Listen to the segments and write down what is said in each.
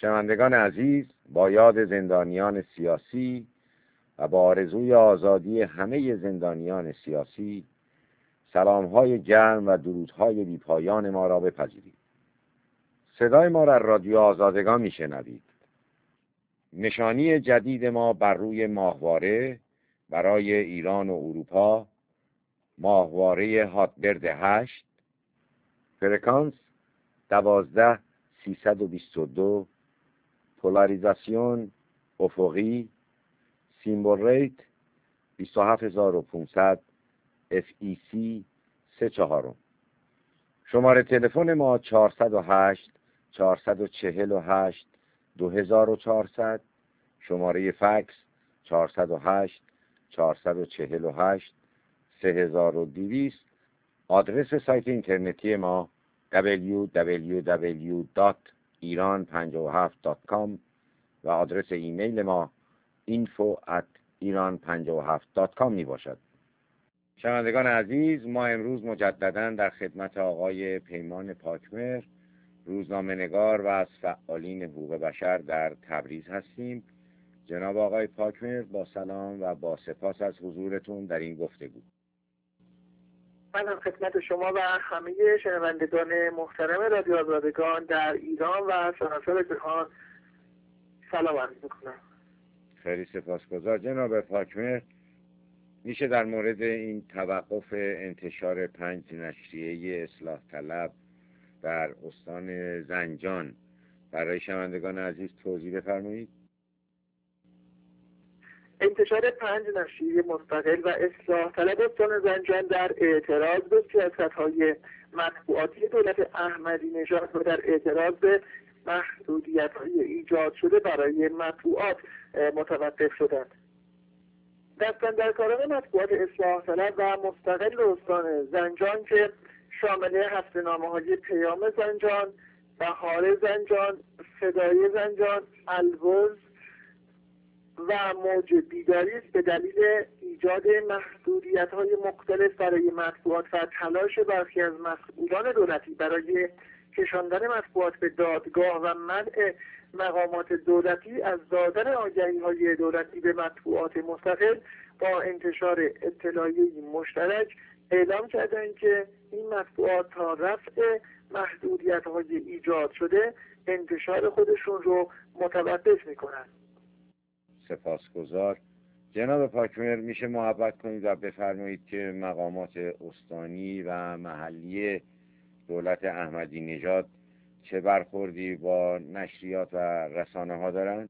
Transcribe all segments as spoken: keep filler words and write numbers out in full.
شنوندگان عزیز، با یاد زندانیان سیاسی و با آرزوی آزادی همه زندانیان سیاسی، سلام‌های گرم و درودهای بی‌پایان ما را بپذیرید. صدای ما را رادیو آزادگان میشنوید. نشانی جدید ما بر روی ماهواره برای ایران و اروپا، ماهواره هاتبرد هشت، فرکانس دوازده سیصد و بیست و دو، پولاریزاسیون افقی، سیمبل ریت بیست و هفت هزار و پانصد، اف ای سی سه چهارم. شماره تلفن ما چهارصد و هشت چهارصد و چهل و هشت دو هزار و چهارصد، شماره فکس چهارصد و هشت چهارصد و چهل و هشت سه هزار و دویست. آدرس سایت اینترنتی ما دبلیو دبلیو دبلیو دات ایران پنجاه و هفت دات کام و آدرس ایمیل ما اینفو ات ایران پنجاه و هفت دات کام می باشد. شنوندگان عزیز، ما امروز مجددا در خدمت آقای پیمان پاکمهر، روزنامه‌نگار و از فعالین حقوق بشر در تبریز هستیم. جناب آقای پاکمهر، با سلام و با سپاس از حضورتون در این گفتگو. من هم خدمت شما و همه شنوندگان محترم رادیو آزادگان در ایران و سراسر جهان سلام عرض می‌کنم. خیلی سپاسگزار جناب پاکمهر. میشه در مورد این توقف انتشار پنج نشریه اصلاح طلب در استان زنجان برای شنوندگان عزیز توضیح بفرمایید؟ انتشار پنج نشریه مستقل و اصلاح طلب استان زنجان در اعتراض به سیاست‌های مطبوعاتی دولت احمدی نژاد و در اعتراض به محدودیت‌های ایجاد شده برای مطبوعات متوقف شدند. دستاندرکاران مطبوعات اصلاح طلب و مستقل استان زنجان که شامل هفته‌نامه‌های پیام زنجان، بهار زنجان، صدای زنجان، البرز و موج بیداری است، به دلیل ایجاد محدودیت‌های مختلف برای مطبوعات و تلاش برخی از مسئولان دولتی برای کشاندن مطبوعات به دادگاه و منع مقامات دولتی از دادن آگهی‌های دولتی به مطبوعات مستقل، با انتشار اطلاعیه‌ای مشترک اعلام کردند که این مطبوعات تا رفع محدودیت‌های ایجاد شده انتشار خودشون رو متوقف می‌کنند. سپاسگزار. جناب پاکمهر، میشه محبت کنید و بفرمایید که مقامات استانی و محلی دولت احمدی نژاد چه برخوردی با نشریات و رسانه ها دارند؟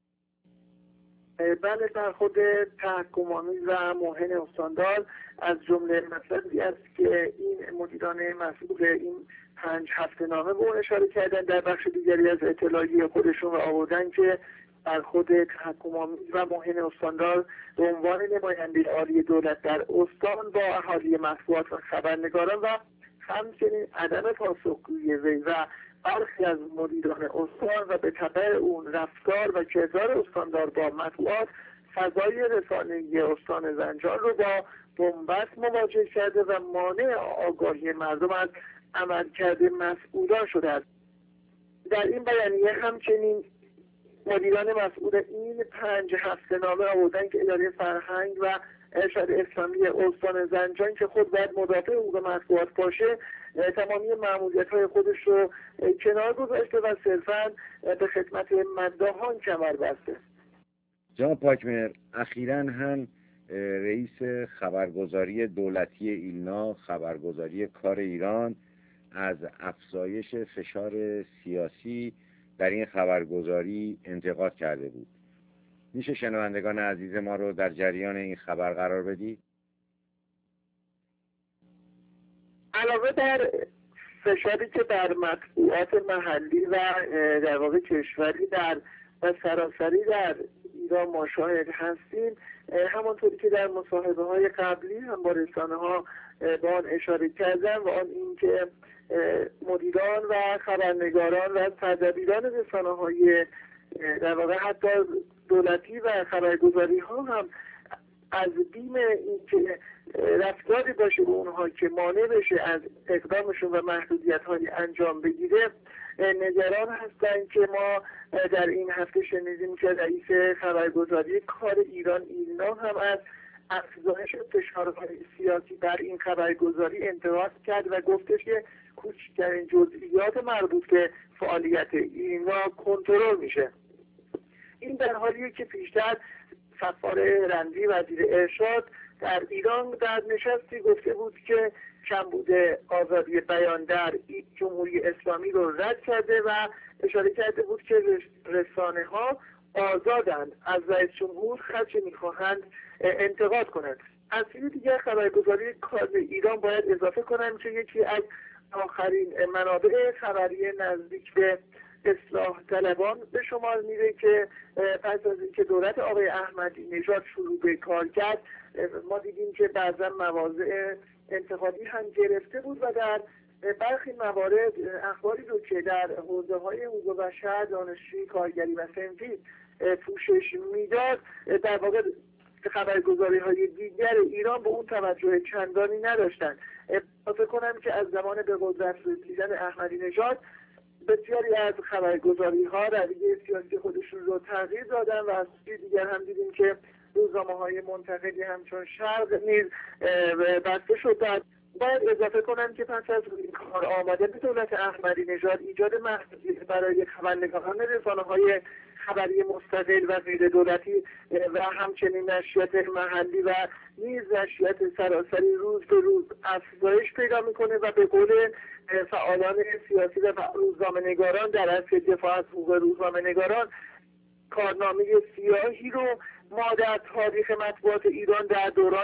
بله، برخورد تحکم‌آمیز و موهن استاندار از جمله مطلبی است که این مدیران مسئول این پنج هفته‌نامه به اون اشاره کردن. در بخش دیگری از اطلاعیه خودشون رو آوردن که برخورد تحکم‌آمیز و موهن استاندار به عنوان نماینده عالی دولت در استان با اهالی مطبوعات و خبرنگاران و همچنین عدم پاسخگویی وی و برخی از مدیران استان و به تبع اون رفتار و کردار استاندار با مطبوعات، فضای رسانه‌ای استان زنجان رو با بنبست مواجه کرده و مانع آگاهی مردم از عملکرد مسئولان شده است. در این بیانیه همچنین مدیران مسئول این پنج هفته‌نامه آوردن که اداره فرهنگ و ارشاد اسلامی استان زنجان که خود باید مدافع حقوق مطبوعات باشه، تمامی مأموریت‌های خودش رو کنار گذاشته و صرفاً به خدمت مداحان کمر بسته. جناب پاکمهر، اخیراً هم رئیس خبرگزاری دولتی ایلنا، خبرگزاری کار ایران، از افزایش فشار سیاسی در این خبرگزاری انتقاد کرده بود. میشه شنوندگان عزیز ما رو در جریان این خبر قرار بدید؟ علاوه بر فشاری که بر مطبوعات محلی و در واقع کشوری در و سراسری در ایران ما شاهد هستیم، همانطوری که در مصاحبه های قبلی هم با رسانه ها با آن اشاره کردن و آن این که مدیران و خبرنگاران و سردبیران رسانه های در واقع حتی دولتی و خبرگزاری ها هم از بیم اینکه رفتاری باشه به اونها که مانع بشه از اقدامشون و محدودیت‌های انجام بگیره نگران هستند که ما در این هفته شنیدیم که رئیس خبرگزاری کار ایران ایلنا هم از افزایش فشارهای سیاسی بر این خبرگزاری انتقاد کرد و گفتش که کوچکترین جزئیات مربوط به فعالیت ایلنا کنترل میشه. این در حالیه که پیشتر سفار رندی وزیر ارشاد در ایران در نشستی گفته بود که کمبود آزادی بیان در جمهوری اسلامی رو رد کرده و اشاره کرده بود که رسانه ها آزادند، از رئیس جمهور هرچه میخواهند انتقاد کنند. از سوی دیگر خبرگزاری کار ایران باید اضافه کنم که یکی از آخرین منابع خبری نزدیک به اصلاح طلبان به شمار میره که پس از اینکه دولت آقای احمدی نژاد شروع به کار کرد ما دیدیم که بعضا مواضع انتقادی هم گرفته بود و در برخی موارد اخباری رو که در حوزه های حقوق بشر، دانشجویی، کارگری و صنفی پوشش میداد در واقع خبرگزاری های دیگر ایران به اون توجه چندانی نداشتند. فکر کنم که از زمان به قدرت رسیدن احمدی نژاد بسیاری از خبرگزاری ها رویه سیاسی خودشون رو تغییر دادن و از سوی دیگر هم دیدیم که روزنامه های منتقدی همچون شرق نیز بسته شد. باید اضافه کنم که پس از این کار آمدن دولت احمدی نژاد ایجاد محدودیت برای خبرنگاران رسانه‌های خبری مستقل و غیر دولتی و همچنین نشریات محلی و نیز نشریات سراسری روز به روز افزایش پیدا میکنه و به قول فعالان سیاسی و روزنامه‌نگاران در اصل دفاع از حقوق روزنامه‌نگاران کارنامه سیاهی رو ما در تاریخ مطبوعات ایران در دوران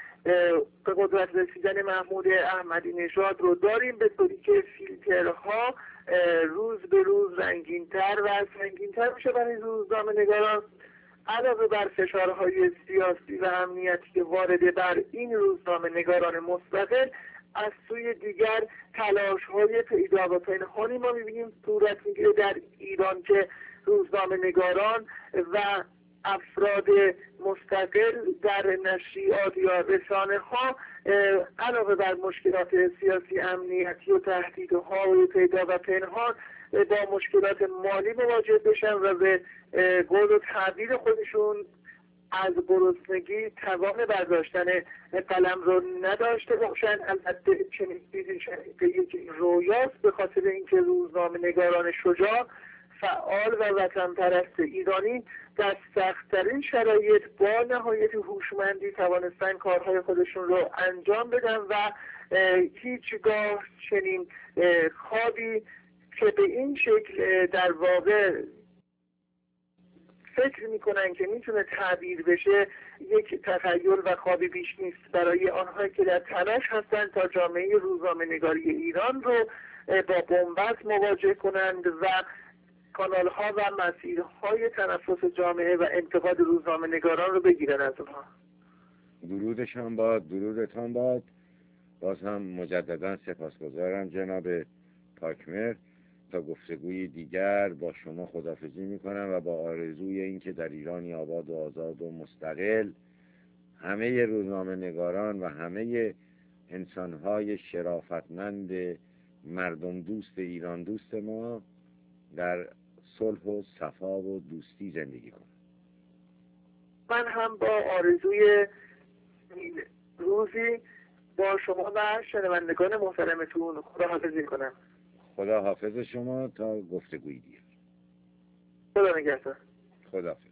به قدرت رسیدن محمود احمدی نژاد رو داریم، به طوری که فیلترها روز به روز رنگین‌تر و سنگین‌تر میشه برای روزنامه‌نگاران. علاوه بر فشارهای سیاسی و امنیتی که وارد بر این روزنامه‌نگاران مستقل، از سوی دیگر تلاش‌های پیدا و پنهانی ما می‌بینیم صورت می‌گیره در ایران که روزنامه‌نگاران و افراد مستقل در نشریات یا رسانه ها علاوه بر مشکلات سیاسی، امنیتی و تهدیدهای پیدا و پنهان با مشکلات مالی مواجه بشن و به قول و تعبیر خودشون از گرسنگی توان برداشتن قلم رو نداشته باشن. البته چنین چیزی یک رویاست، به خاطر اینکه روزنامه‌نگاران شجاع، فعال و وطن پرست ایرانی در سخت‌ترین شرایط با نهایت هوشمندی توانستن کارهای خودشون رو انجام بدن و هیچگاه چنین خوابی که به این شکل در واقع فکر میکنن که میتونه تعبیر بشه یک تخیل و خوابی بیش نیست برای آنهایی که در تلاش هستند تا جامعه روزنامه‌نگاری ایران رو با بنبست مواجه کنند و کانال ها و مسیرهای تنفس جامعه و انتقاد روزنامه‌نگاران رو بگیرن از اونها. درودشان باد، درودتان باد. باز هم مجددا سپاسگزارم جناب پاکمر. تا گفتگوی دیگر با شما خداحافظی میکنم و با آرزوی اینکه در ایرانی آباد و آزاد و مستقل همه روزنامه‌نگاران و همه انسانهای شرافتمند مردم دوست ایران دوست ما در صلح و صفا و دوستی زندگی کنم. من هم با آرزوی روزی با شما و شنوندگان محترمتون خداحافظی کنم. خدا حافظ شما تا گفتگوی دیگر. خدا نگهدار. خداحافظ.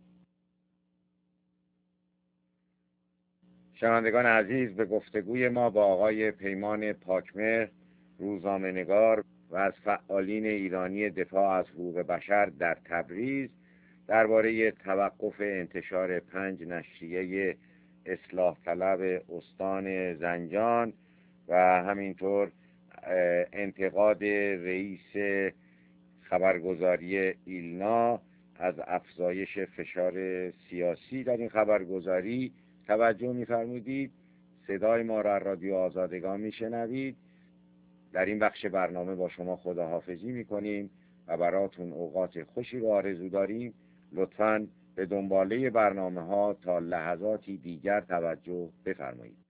شنوندگان عزیز، به گفتگوی ما با آقای پیمان پاکمهر، روزنامه‌نگار و از فعالین ایرانی دفاع از حقوق بشر در تبریز درباره توقف انتشار پنج نشریه اصلاح طلب استان زنجان و همینطور انتقاد رئیس خبرگزاری ایلنا از افزایش فشار سیاسی در این خبرگزاری توجه می‌فرمودید. صدای ما را رادیو آزادگان میشنوید. در این بخش برنامه با شما خداحافظی میکنیم و براتون اوقات خوشی رو آرزو داریم. لطفاً به دنباله برنامه ها تا لحظاتی دیگر توجه بفرمایید.